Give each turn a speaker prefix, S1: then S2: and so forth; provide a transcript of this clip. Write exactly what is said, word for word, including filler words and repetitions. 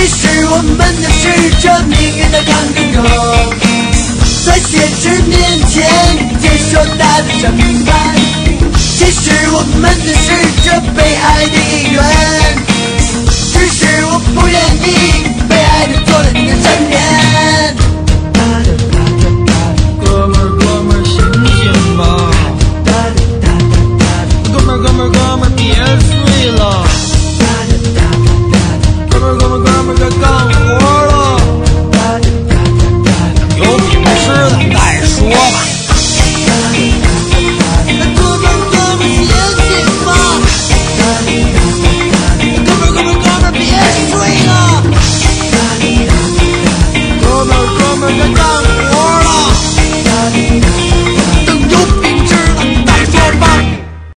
S1: 其实我们都是这命运的抗争者，在现实面前接受它的审判。其实我们都是这悲哀的一员。